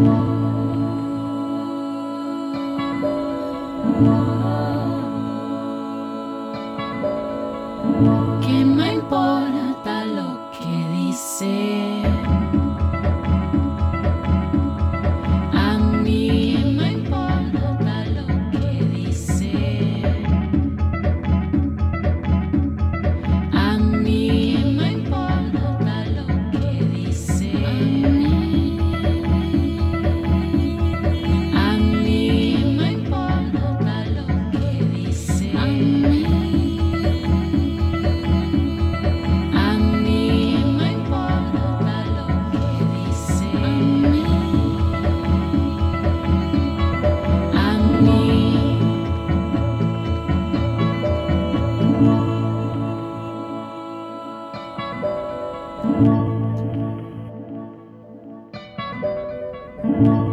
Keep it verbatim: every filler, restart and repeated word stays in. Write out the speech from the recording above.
¿Qué me importa lo que dice? A mí me importa lo que dice. A mí me importa lo que dice. A mí me importa lo que dice. A mí. A mí me importa lo que dice. A mí. A mí.